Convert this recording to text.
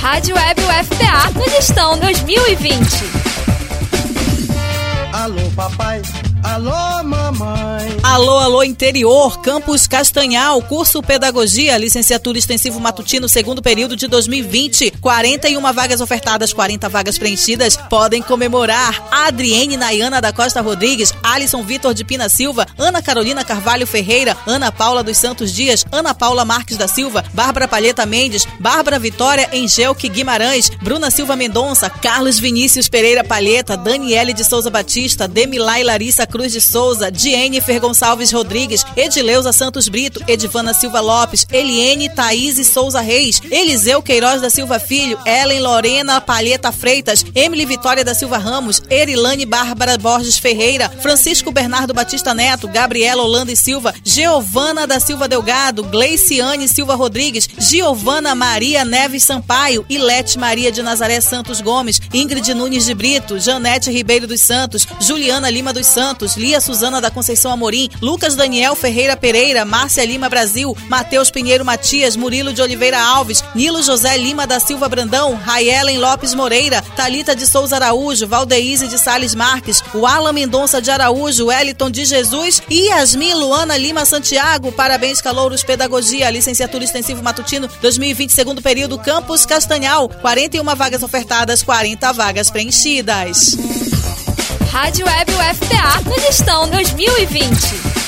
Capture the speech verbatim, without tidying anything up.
Rádio Web U F P A no Gestão dois mil e vinte. Alô, papai. Alô, mamãe. Alô, alô, interior, Campus Castanhal, curso Pedagogia, licenciatura extensivo matutino, segundo período de dois mil e vinte. quarenta e uma vagas ofertadas, quarenta vagas preenchidas. Podem comemorar Adriene Nayana da Costa Rodrigues, Alisson Vitor de Pina Silva, Ana Carolina Carvalho Ferreira, Ana Paula dos Santos Dias, Ana Paula Marques da Silva, Bárbara Palheta Mendes, Bárbara Vitória Engelque Guimarães, Bruna Silva Mendonça, Carlos Vinícius Pereira Palheta, Daniele de Souza Batista, Demilai Larissa Cruz de Souza, Jennifer Gonçalves Rodrigues, Edileuza Santos Brito, Edivana Silva Lopes, Eliene Thaís Souza Reis, Eliseu Queiroz da Silva Filho, Ellen Lorena Palheta Freitas, Emily Vitória da Silva Ramos, Erilane Bárbara Borges Ferreira, Francisco Bernardo Batista Neto, Gabriela Holanda e Silva, Giovana da Silva Delgado, Gleiciane Silva Rodrigues, Giovana Maria Neves Sampaio, Ilete Maria de Nazaré Santos Gomes, Ingrid Nunes de Brito, Janete Ribeiro dos Santos, Juliana Lima dos Santos, Lia Suzana da Conceição Amorim, Lucas Daniel Ferreira Pereira, Márcia Lima Brasil, Matheus Pinheiro Matias, Murilo de Oliveira Alves, Nilo José Lima da Silva Brandão, Raielen Lopes Moreira, Thalita de Souza Araújo, Valdeíse de Salles Marques, o Alan Mendonça de Araújo, Wellington de Jesus e Yasmin Luana Lima Santiago. Parabéns, Calouros Pedagogia, licenciatura extensivo matutino dois mil e vinte, segundo período, Campus Castanhal, quarenta e uma vagas ofertadas, quarenta vagas preenchidas. Rádio Web U F P A no Gestão dois mil e vinte.